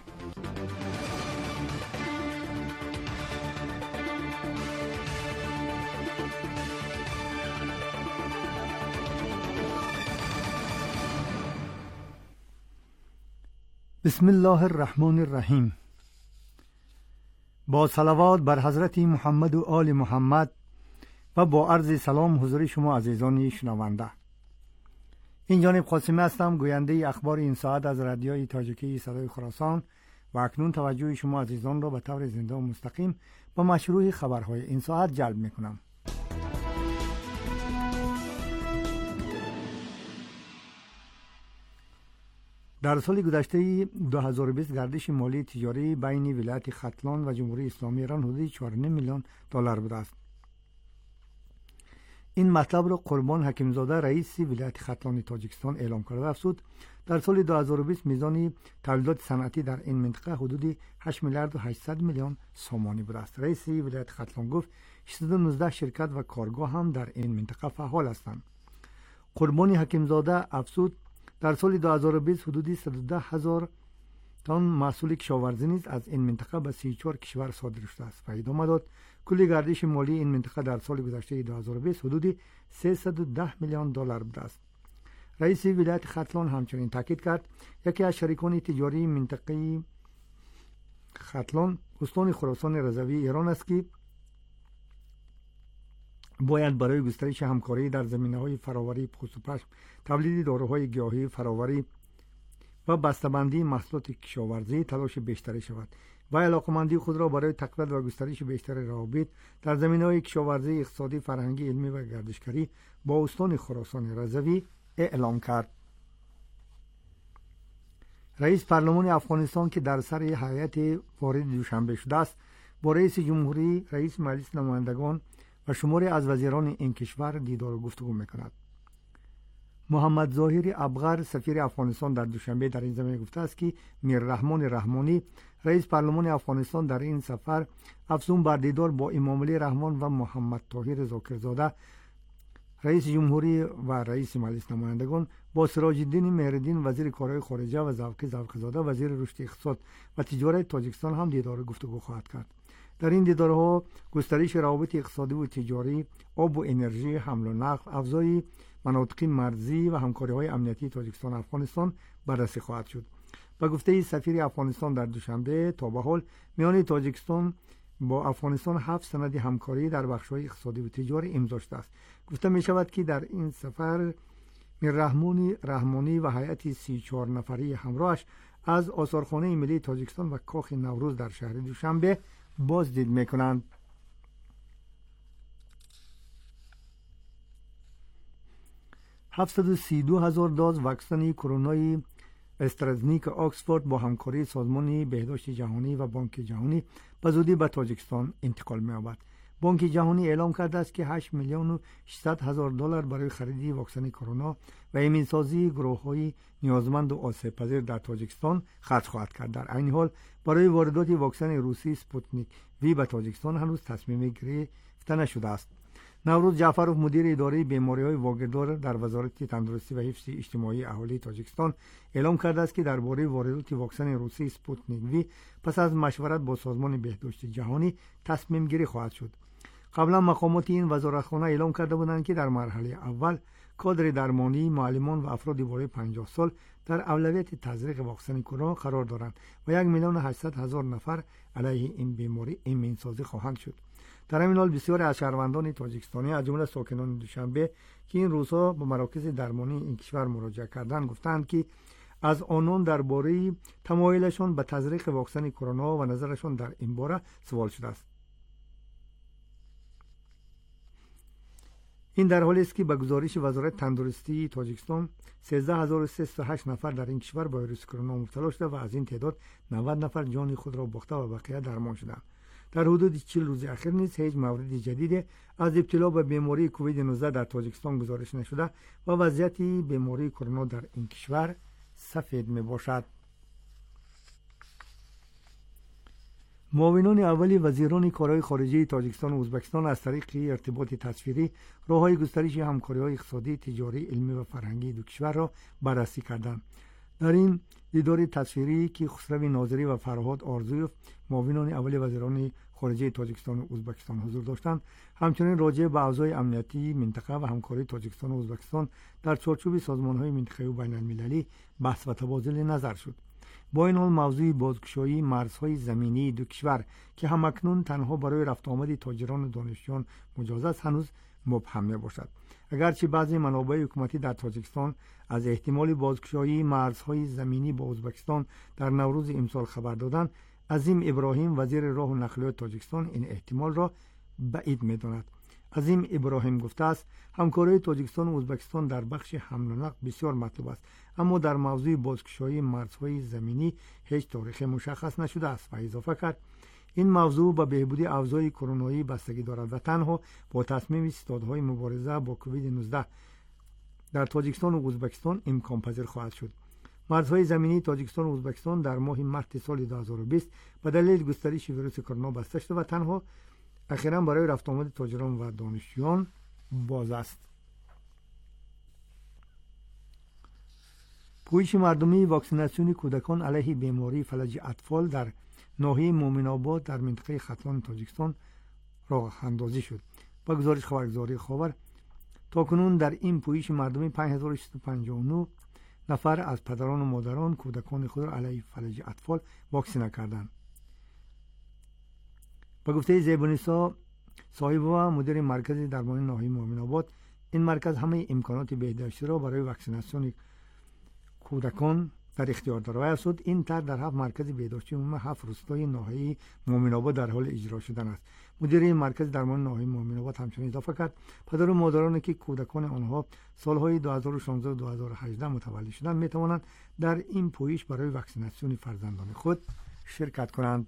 بسم الله الرحمن الرحیم. با صلوات بر حضرت محمد و آل محمد و با عرض سلام حضور شما عزیزان شنونده. این جانب قاسمی هستم، گوینده اخبار این ساعت از رادیوی تاجیکی صدای خراسان و اکنون توجه شما عزیزان را به طور زنده و مستقیم با مشروع خبرهای این ساعت جلب میکنم. در سال گذشته 2020 گردش مالی تجاری بین ولایت ختلان و جمهوری اسلامی ایران حدود 4.5 میلیون دلار بوده است. این مطلب را قربان حکیمزاده رئیس ولایت ختلان تاجیکستان اعلام کرده. افزود در سال 2020 میزان تولیدات صنعتی در این منطقه حدود 8 میلیارد و 800 میلیون سومانی بوده است. رئیس ولایت ختلان گفت 619 شرکت و کارگاه هم در این منطقه فعال هستند. قربان حکیمزاده افزود در سال 2020 حدود 110,000 تن محصول کشاورزی نیز از این منطقه به 34 کشور صادر شده است. و ادامه داد کل گردش مالی این منطقه در سال گذشته 2020 حدود 310 میلیون دلار بوده است. رئیس ولایت ختلان همچنین تاکید کرد یکی از شریکان تجاری منطقه ختلان استان خراسان رضوی ایران است که باید برای گسترش همکاری در زمینه‌های فراوری پوست و پشم، تولید داروهای گیاهی، فراوری و بسته‌بندی محصولات کشاورزی تلاش بیشتری شود. و علاقمندی خود را برای تقویت و گسترش بیشتر روابط در زمینه‌های کشاورزی، اقتصادی، فرهنگی، علمی و گردشگری با استان خراسان رضوی اعلام کرد. رئیس پارلمان افغانستان که در سر هیئت وارد دوشنبه شده است، با رئیس جمهوری، رئیس مجلس نمایندگان و شماری از وزیران این کشور دیدار و گفتگو می‌کند. محمد ظاهر ابغر سفیر افغانستان در دوشنبه در این زمینه گفته است که میررحمان رحمانی رئیس پارلمان افغانستان در این سفر افزون بر دیدار با امام علی رحمان و محمد طاهر ذاکرزاده رئیس جمهوری و رئیس مجلس نمایندگان با سراج الدین مهرالدین وزیر کارهای خارجه و ذوق‌زاده وزیر رشد اقتصاد و تجارت تاجیکستان هم دیدار و گفتگو خواهد کرد. در این دیدارها گسترش روابط اقتصادی و تجاری، آب و انرژی، حمل و نقل، افزای مناطق مرزی و همکاری‌های امنیتی تاجیکستان و افغانستان بررسی خواهد شد. با گفته سفیر افغانستان در دوشنبه تا به حال میان تاجیکستان با افغانستان 7 سند همکاری در بخش‌های اقتصادی و تجاری امضا شده است. گفته می شود که در این سفر رحمانی و هیئت 34 نفری همراهش از آثارخانه ملی تاجیکستان و کاخ نوروز در شهر دوشنبه بازدید می‌کنند. $732,000 دوز واکسن کرونای استرازنیک آکسفورد با همکاری سازمان بهداشت جهانی و بانک جهانی به زودی به تاجیکستان انتقال می‌یابد. بانک جهانی اعلام کرده است که $8,600,000 برای خرید واکسن کرونا و ایمن‌سازی گروه‌های نیازمند و آسیب‌پذیر در تاجیکستان خرج خواهد کرد. در عین حال برای واردات واکسن روسی سپوتنیک وی به تاجیکستان هنوز تصمیم گرفته نشده است. نوروز جعفرов مدیر اداره بیماری‌های واگیردار در وزارت تندرستی و حفظ اجتماعی اهالی تاجیکستان اعلام کرده است که درباره واردات واکسن روسی سپوتنیک وی پس از مشورت با سازمان بهداشت جهانی تصمیم گیری خواهد شد. قبلا مقامات این وزارتخانه اعلام کرده بودند که در مرحله اول کادر درمانی، معلمان و افراد بالای 50 سال در اولویت تزریق واکسن کرونا قرار دارند و 1,800,000 نفر علیه این بیماری ایمن‌سازی خواهند شد. در همین حال بسیاری از شهروندان تاجیکستانی از جمله ساکنان دوشنبه که این روزها به مراکز درمانی این کشور مراجعه کردند گفتند که از آنان درباره تمایلشان به تزریق واکسن کرونا و نظرشان در این باره سوال شده است. این در حالی است که به گزارش وزارت تندرستی تاجیکستان 13,308 نفر در این کشور با ویروس کرونا مبتلا شده و از این تعداد 90 نفر جان خود را باخته و بقیه درمان شدند. در حدود 40 روز اخیر نیز هیچ مورد جدید از ابتلا به بیماری کووید 19 در تاجیکستان گزارش نشده و وضعیت بیماری کرونا در این کشور سفید می باشد. معاونان اولی وزیران کارهای خارجه تاجیکستان و ازبکستان از طریق ارتباط تصویری راه‌های گسترش همکاری‌های اقتصادی، تجاری، علمی و فرهنگی دو کشور را بررسی کردند. در این دیدار تصویری که خسرو ناظری و فرهاد آرزویف معاونان اولی وزیران خارجه تاجیکستان و ازبکستان حضور داشتند، همچنین راجع به اوضاع امنیتی منطقه و همکاری تاجیکستان و ازبکستان در چارچوب سازمان‌های منطقه‌ای و بین‌المللی بحث و تبادل نظر شد. با این حال موضوع بازگشایی مرزهای زمینی دو کشور که همکنون تنها برای رفت آمد تاجران و دانشجویان مجاز است هنوز مبهم میباشد. اگرچه بعضی منابع حکومتی در تاجیکستان از احتمال بازگشایی مرزهای زمینی با ازبکستان در نوروز امسال خبر دادند، عظیم ابراهیم وزیر راه و نقلیات تاجیکستان این احتمال را بعید میداند. عظیم ابراهیم گفته است همکاری تاجیکستان و ازبکستان در بخش حمل و نقل بسیار مطلوب است، اما در موضوع بازگشایی مرزهای زمینی هیچ تاریخ مشخص نشده است و اضافه کرد این موضوع با بهبودی اوضاع کرونایی بستگی دارد و تنها با تصمیم استادهای مبارزه با کووید 19 در تاجیکستان و ازبکستان امکان پذیر خواهد شد. مرزهای زمینی تاجیکستان و ازبکستان در ماه مارس سال 2020 به دلیل گسترش ویروس کرونا بسته شده و تنها اخیراً برای رفت آمد تاجران و دانشجویان باز است. پویش مردمی واکسیناسیون کودکان علیه بیماری فلج اطفال در ناحیه مومن آباد در منطقه ختلان تاجیکستان راه اندازی شد. با گزارش خبرگزاری خاور تاکنون در این پویش مردمی 5659 نفر از پدران و مادران کودکان خود را علیه فلج اطفال واکسینه کردند. با گفته زیبانیسا صاحب و مدیر مرکز درمانی ناحیه مومن آباد، این مرکز همه امکانات بهداشتی را برای واکسیناسیون کودکان در اختیار داره و افزود این طرح در 7 مرکز بهداشتی عمومی 7 روستای ناحیه مومن‌آباد در حال اجرا شدن است. مدیر این مرکز درمان ناحیه مومن‌آباد همچنین اضافه کرد پدر و مادرانی که کودکان آنها سالهای 2016 و 2018 متولد شدند میتوانند در این پویش برای واکسیناسیون فرزندان خود شرکت کنند.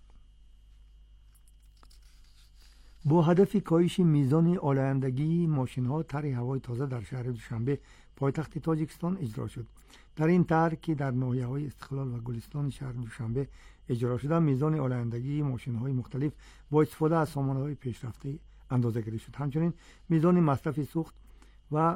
با هدف کاهش میزان آلایندگی ماشین‌ها طرح هوای تازه در شهر دوشنبه پایتخت تاجیکستان اجرا شد. در این طرح که در ناحیه‌های استقلال و گلستان شهر دوشنبه اجرا شده میزان آلایندگی ماشین‌های مختلف با استفاده از سامانه‌های پیشرفته اندازه‌گیری شد. همچنین میزان مصرف سوخت و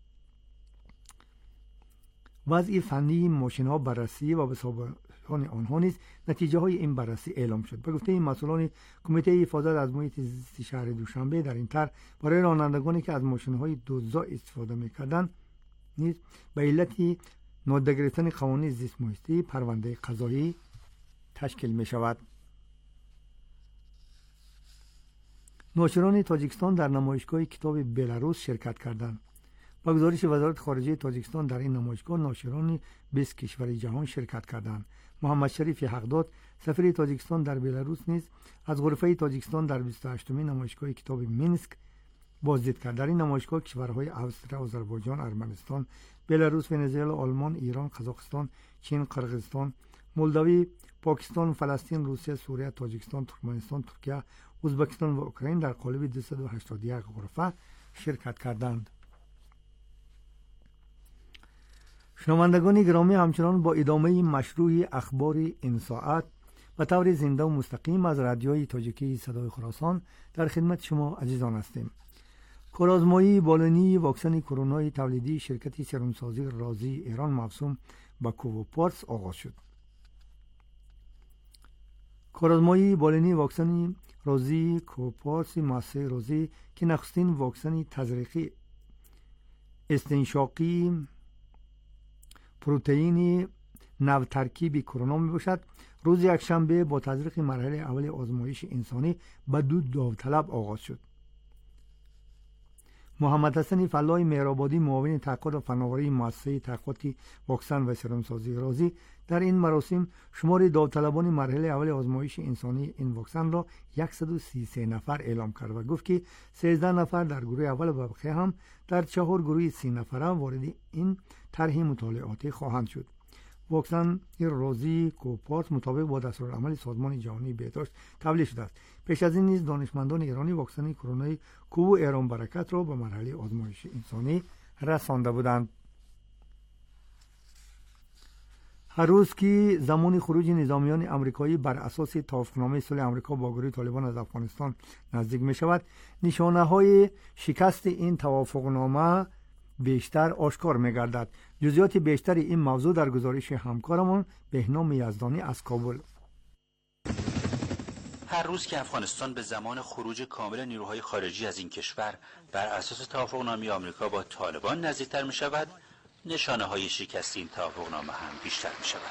وضع فنی ماشین‌ها بررسی و به آنها نیز نتیجه های این بررسی اعلام شد. به گفته این مسئولان کمیته حفاظت از محیط زیست شهر دوشنبه در این طرح برای رانندگانی که از ماشین‌های دوزا استفاده می‌کردند نیز به علت نادیده گرفتن قوانین زیست محیطی پرونده قضایی تشکیل می‌شود. ناشران تاجیکستان در نمایشگاه کتاب بلاروس شرکت کردند. با گزارش وزارت خارجه تاجیکستان در این نمایشگاه ناشران 20 کشور جهان شرکت کردند. محمد شریف حقداد سفیر تاجیکستان در بلاروس نیز از غرفه تاجیکستان در 28مین نمایشگاه کتاب مینسک بازدید کرد. در این نمایشگاه کشورهای اوستریا، آذربایجان، ارمنستان، بلاروس، ونزوئلا، آلمان، ایران، قزاقستان، چین، قرقیزستان، مولداوی، پاکستان، فلسطین، روسیه، سوریه، تاجیکستان، ترکمنستان، ترکیه، ازبکستان و اوکراین در قالب 281 غرفه شرکت کردند. شنوندگان گرامی، همچنان با ادامه مشروع اخبار این ساعت و طور زنده و مستقیم از رادیوی تاجیکی صدای خراسان در خدمت شما عزیزان هستیم. کارآزمایی بالینی واکسن کرونا تولیدی شرکت سرمسازی رازی ایران موسوم به کووپارس آغاز شد. کارآزمایی بالینی واکسن رازی کووپارس مؤسسه رازی که نخستین واکسن تزریقی استنشاقی پروتئین نو ترکیبی کرونا می باشد، روز یکشنبه با تزریق مرحله اول آزمایش انسانی به 2 داوطلب آغاز شد. محمد حسن فلاح مهرآبادی معاون تحقیقات و فناوری مؤسسه تحقیقاتی واکسن و سرمسازی رازی در این مراسم شمار داوطلبان مرحله اول آزمایش انسانی این واکسن را 133 نفر اعلام کرد و گفت که 13 نفر در گروه اول و بقیه هم در 4 گروه 30 نفره وارد این طرح مطالعاتی خواهند شد. واکسن رازی کووپارس مطابق با دستورالعمل سازمان جهانی بهداشت تولید شده است. پیش از این نیز دانشمندان ایرانی واکسن کرونا کوو ایران برکت را به مرحله آزمایش انسانی رسانده بودند. هر روز که زمان خروج نظامیان آمریکایی بر اساس توافقنامه صلح آمریکا با گروه طالبان از افغانستان نزدیک می شود، نشانه های شکست این توافقنامه بیشتر آشکار می گردد. جزئیات بیشتر این موضوع در گزارش همکارمان بهنام یزدانی از کابل. هر روز که افغانستان به زمان خروج کامل نیروهای خارجی از این کشور بر اساس توافقنامه آمریکا با طالبان نزدیکتر می شود، نشانه های شکست این توافقنامه هم بیشتر می شود.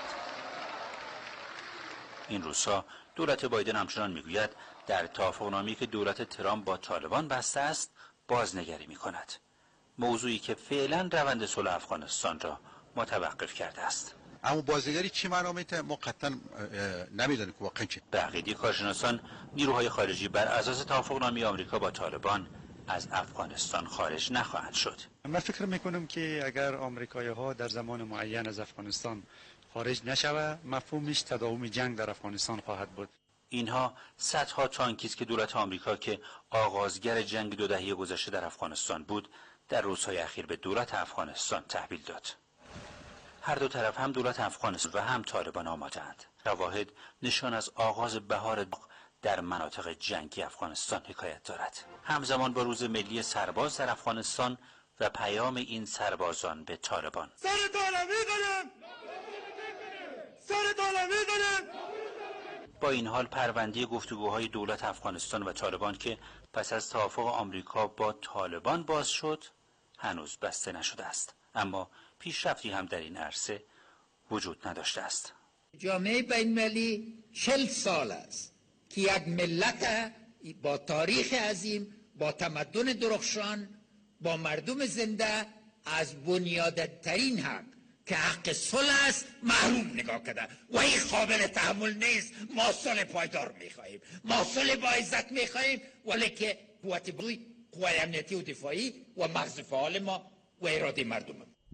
این روزها دولت بایدن همچنان می گوید در توافقنامه‌ای که دولت ترامپ با طالبان بسته است بازنگری می کند، موضوعی که فعلا روند صلح افغانستان را متوقف کرده است. اما بازنگری چی معنا میده؟ ما قطعا نمیدونیم که واقعا چه. به عقیده کارشناسان نیروهای خارجی بر اساس توافقنامه آمریکا با طالبان از افغانستان خارج نخواهند شد. من فکر میکنم که اگر آمریکایی‌ها در زمان معین از افغانستان خارج نشود، مفهومش تداوم جنگ در افغانستان خواهد بود. اینها صدها تانکی است که دولت آمریکا که آغازگر جنگ 2 دهه گذشته در افغانستان بود، در روزهای اخیر به دولت افغانستان تحویل داد. هر دو طرف، هم دولت افغانستان و هم طالبان، آماده‌اند. شواهد نشان از آغاز بهار در مناطق جنگی افغانستان حکایت دارد. همزمان با روز ملی سرباز در افغانستان و پیام این سربازان به طالبان. سر طالبی کنیم! سر طالبی کنیم! با این حال پرونده گفتگوهای دولت افغانستان و طالبان که پس از توافق آمریکا با طالبان باز شد هنوز بسته نشده است، اما پیشرفتی هم در این عرصه وجود نداشته است. جامعه بین‌المللی 40 سال است که یک ملت با تاریخ عظیم، با تمدن درخشان، با مردم زنده از بنیادترین حق که حق صلح است محروم نگاه کرده و این قابل تحمل نیست. ما صلح پایدار میخواهیم، ما صلح با عزت میخواهیم، ولی که قوت بزرگی، قوای امنیتی و دفاعی و مغز فعال ما و اراده مردم.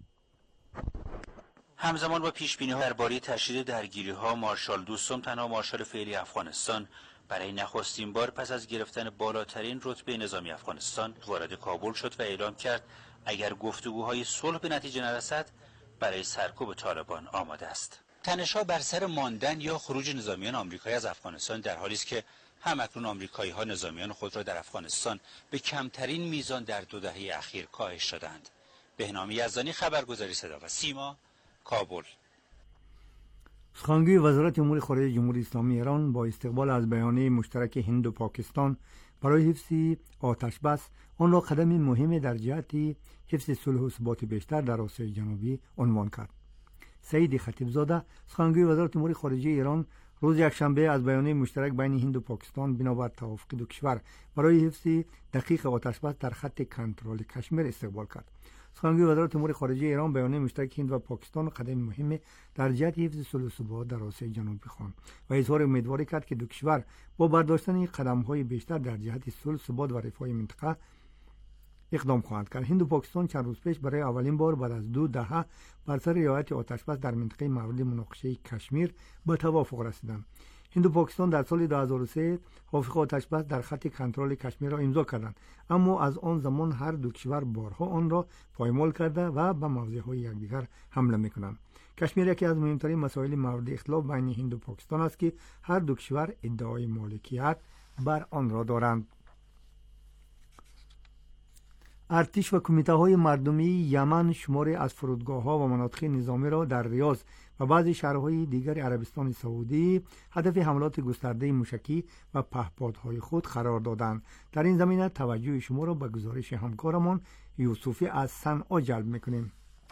همزمان با پیشبینی‌ها درباره تشدید درگیری‌ها، مارشال دوستم، تنها مارشال فعلی افغانستان، برای نخستین بار پس از گرفتن بالاترین رتبه نظامی افغانستان وارد کابل شد و اعلام کرد اگر گفتگوهای صلح به نتیجه نرسد برای سرکوب طالبان آماده است. تنش‌ها بر سر ماندن یا خروج نظامیان آمریکایی از افغانستان در حالی است که همکنون آمریکایی‌ها نظامیان خود را در افغانستان به کمترین میزان در 2 دهه اخیر کاهش دادند. بهنام یزدانی، خبرگزاری صدا و سیما، کابل. سخنگوی وزارت امور خارجه جمهوری اسلامی ایران با استقبال از بیانیه مشترک هند و پاکستان برای حفظ آتش بس آن را قدم مهمی در جهت حفظ صلح و ثبات بیشتر در آسیای جنوبی عنوان کرد. سعید خطیبزاده، سخنگوی وزارت امور خارجه ایران، روز یکشنبه از بیانیه مشترک بین هند و پاکستان بنابر توافق دو کشور برای حفظ دقیق آتش بس در خط کنترل کشمیر استقبال کرد. سخنگوی وزارت امور خارجه ایران بیانیه مشترک هند و پاکستان قدم مهم در جهت حفظ صلح و ثبات در آسیای جنوبی خواند و اظهار امیدواری کرد که دو کشور با برداشتن قدم‌های بیشتر در جهت صلح، ثبات و رفاه منطقه اقدام خواهند کرد. هند و پاکستان چند روز پیش برای اولین بار بعد از 2 دهه بر سر رعایت آتش بس در منطقه مورد مناقشه کشمیر به توافق رسیدند. هند و پاکستان در سال 2003 توافق آتش بس در خط کنترل کشمیر را امضا کردند، اما از آن زمان هر دو کشور بارها آن را پایمال کرده و به موضع‌های یکدیگر حمله می‌کنند. کشمیر یکی از مهمترین مسائل مورد اختلاف بین هند و پاکستان است که هر دو کشور ادعای مالکیت بر آن را دارند. ارتش و کمیته‌های مردمی یمن شماری از فرودگاه‌ها و مناطق نظامی را در ریاض و بعضی شهرهای دیگر عربستان سعودی هدف حملات گسترده موشکی و پهپادهای خود قرار دادند. در این زمینه توجه شما را به گزارش همکارمان یوسفی از صنعا جلب می‌کنیم.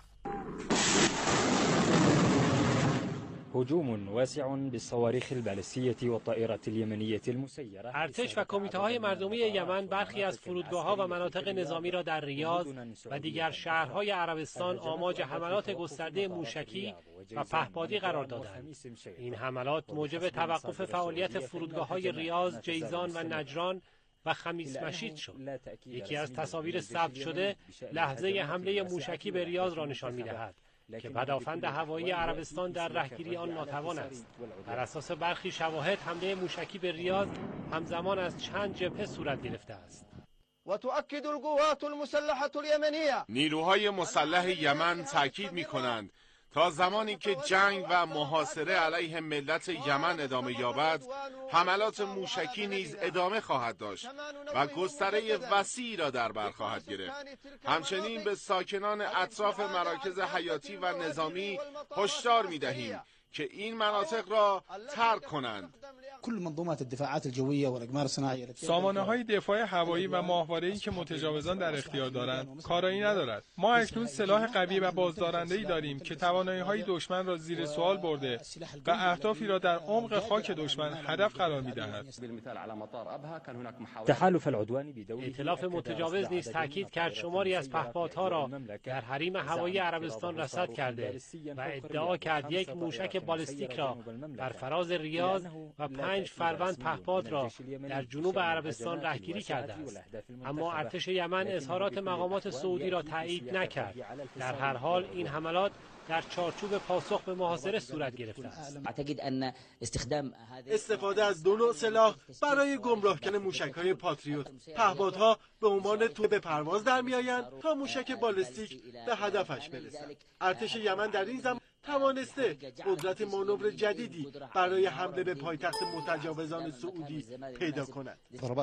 هجوم واسع بالصواريخ البالستية والطائرات اليمنية المسيرة. ارتش و کمیته‌های مردمی یمن برخی از فرودگاه‌ها و مناطق نظامی را در ریاض و دیگر شهرهای عربستان آماج حملات گسترده موشکی و پهپادی قرار دادند. این حملات موجب توقف فعالیت فرودگاه‌های ریاض، جیزان و نجران و خمیس مشید شد. یکی از تصاویر ثبت شده لحظه حمله موشکی به ریاض را نشان می‌دهد که پدافند هوایی عربستان در رهگیری آن ناتوان است. بر اساس برخی شواهد حمله موشکی به ریاض همزمان از چند جبهه صورت گرفته است. وتؤكد القوات المسلحة اليمنية نیروهای مسلح یمن تاکید می‌کنند تا زمانی که جنگ و محاصره علیه ملت یمن ادامه یابد، حملات موشکی نیز ادامه خواهد داشت و گستره وسیعی را در بر خواهد گرفت. همچنین به ساکنان اطراف مراکز حیاتی و نظامی هشدار می‌دهیم که این مناطق را ترک کنند. سامانه‌های دفاع هوایی و ماهواره‌ای که متجاوزان در اختیار دارند کارایی ندارد. ما اکنون سلاح قوی و بازدارنده‌ای داریم که توانایی‌های دشمن را زیر سوال برده و اهدافی را در عمق خاک دشمن هدف قرار می‌دهد. ائتلاف متجاوز نیز تاکید کرد شماری از پهپادها را در حریم هوایی عربستان رصد کرده و ادعا کرد یک موشک بالستیک را در فراز ریاض و 5 فروند پهپاد را در جنوب عربستان رهگیری کرده است. اما ارتش یمن اظهارات مقامات سعودی را تایید نکرد. در هر حال این حملات در چارچوب پاسخ به محاصره صورت گرفته است. استفاده از 2 نوع سلاح برای گمراه کردن موشک‌های پاتریوت. پهپادها به عنوان توپ به پرواز در می‌آیند تا موشک بالستیک به هدفش برسد. ارتش یمن در این زمان توانسته قدرت مانور جدیدی برای حمله به پایتخت متجاوزان سعودی پیدا کند.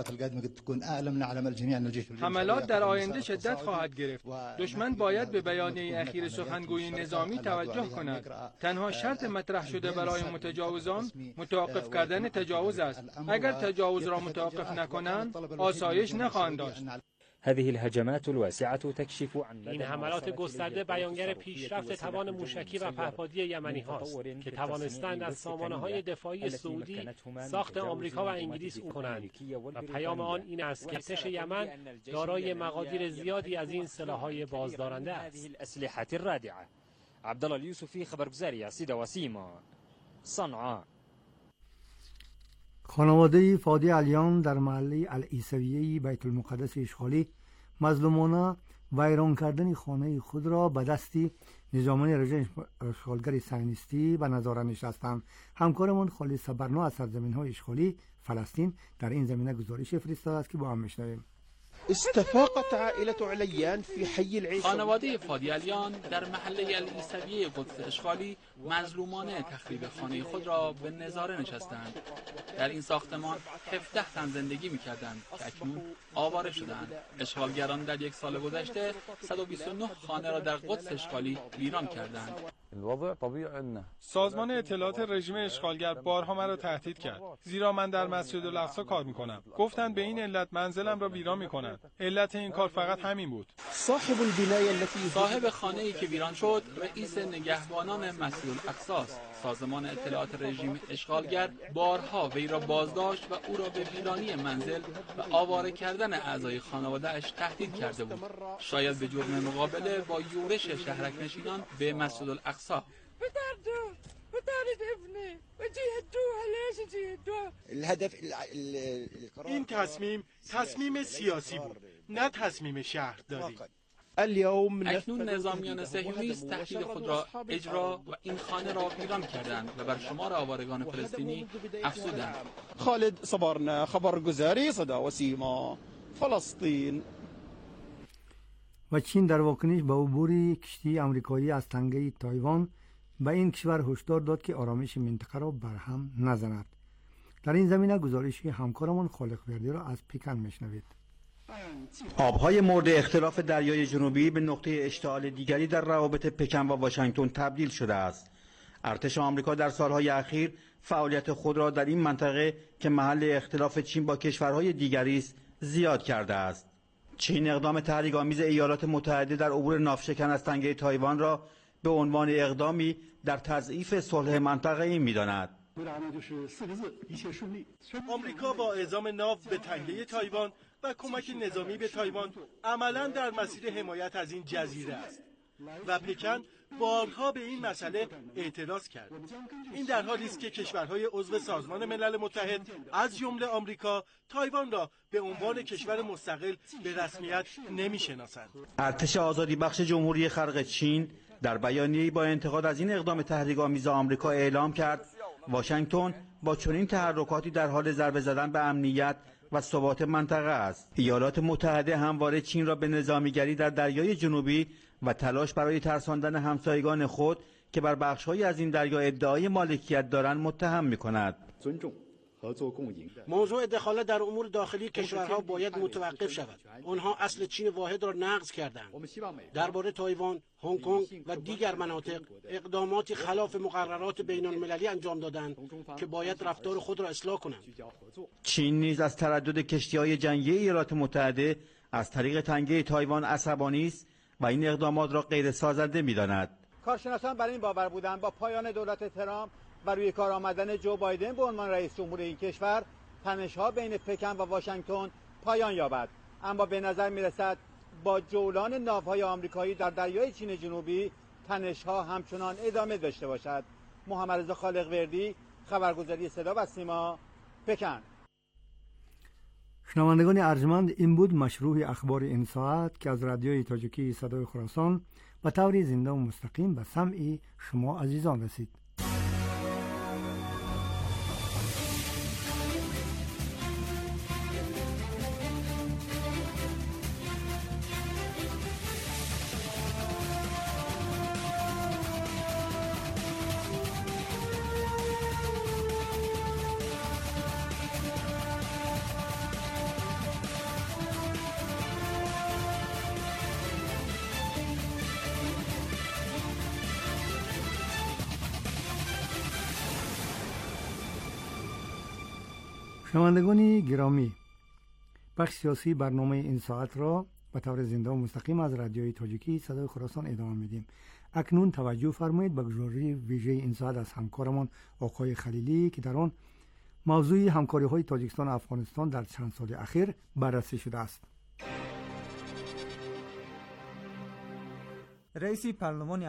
حملات در آینده شدت خواهد گرفت. دشمن باید به بیانیه اخیر سخنگوی نظامی توجه کند. تنها شرط مطرح شده برای متجاوزان متوقف کردن تجاوز است. اگر تجاوز را متوقف نکنند آسایش نخواهند داشت. هذه الهجمات الواسعة تكشف عن این حملات گسترده بیانگر پیشرفت توان موشکی و پهپادی یمنی هاست که توانستند از سامانه‌های دفاعی سعودی ساخت آمریکا و انگلیس کنند و پیام آن این است که ارتش یمن دارای مقادیر زیادی از این سلاح‌های بازدارنده است. عبدالله اليوسفی، خبرگزاری صدا و سیما، صنعاء. خانواده فادی علیان در محله العیسویه بیت المقدس اشغالی مظلومانه ویران کردن خانه خود را به دستی نظامیان رژیم اشغالگر صهیونیستی به نظاره نشستند. همکارمان خالد صبرنا از سرزمین‌های اشغالی فلسطین در این زمینه گزارش فرستاده است که با هم میشنویم. استفاقت عائلة علیان فی حی العیسویه. خانواده فادی علیان در محله العیسویه قدس اشغالی مظلومانه تخریب خانه خود را به نظاره نشستند. در این ساختمان 17 تن زندگی می‌کردند که اکنون آواره شدند. اشغالگران در یک سال گذشته 129 خانه را در قدس اشغالی ویران کردند. سازمان اطلاعات رژیم اشغالگر بارها مرا تهدید کرد، زیرا من در مسجد الاقصی کار میکنم. گفتند به این علت منزلم را ویران میکنند. علت این کار فقط همین بود. صاحب خانه‌ای که ویران شد رئیس نگهبانان مسجد الاقصی. سازمان اطلاعات رژیم اشغالگر بارها وی را بازداشت و او را به ویرانی منزل و آواره کردن اعضای خانواده‌اش تهدید کرده بود، شاید به جرم مقابله با یورش شهرک نشینان به مسجد الاقصی. این تصمیم سیاسی بود، نه تصمیم شهرداری. اکنون نظامیان صهیونیست تهدید خود را اجرا و این خانه را ویران کردند و بر شمار آوارگان فلسطینی افزودند. خالد صبرنا، خبرگزاری صدا و سیما، فلسطین. و چین در واکنش به عبور کشتی آمریکایی از تنگه تایوان به این کشور هشدار داد که آرامش منطقه را برهم نزند. در این زمینه گزارشی همکارمان خالق وردی را از پکن میشنوید. آبهای مورد اختلاف دریای جنوبی به نقطه اشتعال دیگری در روابط پکن و واشنگتن تبدیل شده است. ارتش آمریکا در سالهای اخیر فعالیت خود را در این منطقه که محل اختلاف چین با کشورهای دیگری است زیاد کرده است. چین اقدام تحریک‌آمیز ایالات متحده در عبور ناوشکن از تنگه تایوان را به عنوان اقدامی در تضعیف صلح منطقه‌ای می‌داند. آمریکا با اعزام ناو به تنگه تایوان و کمک نظامی به تایوان عملاً در مسیر حمایت از این جزیره است و پکن بارها به این مسئله اعتراض کرد. این در حالی است که کشورهای عضو سازمان ملل متحد از جمله آمریکا تایوان را به عنوان کشور مستقل به رسمیت نمی‌شناسند. ارتش آزادی بخش جمهوری خلق چین در بیانیه‌ای با انتقاد از این اقدام تحریک‌آمیز آمریکا اعلام کرد واشنگتن با چنین تحرکاتی در حال ضربه زدن به امنیت و ثبات منطقه است. ایالات متحده همواره چین را به نظامیگری در دریای جنوبی و تلاش برای ترساندن همسایگان خود که بر بخش‌هایی از این دریا ادعای مالکیت دارند متهم می‌کند. موضوع دخالت در امور داخلی کشورها باید متوقف شود. آنها اصل چین واحد را نقض کردند. درباره تایوان، هنگ کنگ و دیگر مناطق اقداماتی خلاف مقررات بین‌المللی انجام دادند که باید رفتار خود را اصلاح کنند. چین نیز از تردد کشتی‌های جنگی ایالات متحده از طریق تنگه تایوان عصبانی است و این اقدامات را غیر سازنده می‌داند. کارشناسان بر این باور بودند با پایان دولت ترامپ و روی کار آمدن جو بایدن به عنوان رئیس جمهور این کشور تنش‌ها بین پکن و واشنگتن پایان یابد، اما به نظر می‌رسد با جولان ناوهای آمریکایی در دریای چین جنوبی تنش‌ها همچنان ادامه داشته باشد. محمد رضا خالق وردی، خبرگزاری صدا و سیما، پکن. شنوندگان ارجمند، این بود مشروع اخبار این ساعت که از رادیوی تاجیکی صدای خراسان به طور زنده و مستقیم به سمع شما عزیزان رسید. شنوندگان گرامی، بخش سیاسی برنامه این ساعت را به طور زنده و مستقیم از رادیوی تاجیکی صدای خراسان ادامه میدیم. اکنون توجه فرمایید به گزارش ویژه این ساعت از همکارمان آقای خلیلی که در آن موضوع همکاری‌های تاجیکستان و افغانستان در چند سال اخیر بررسی شده است. رئیس پارلمان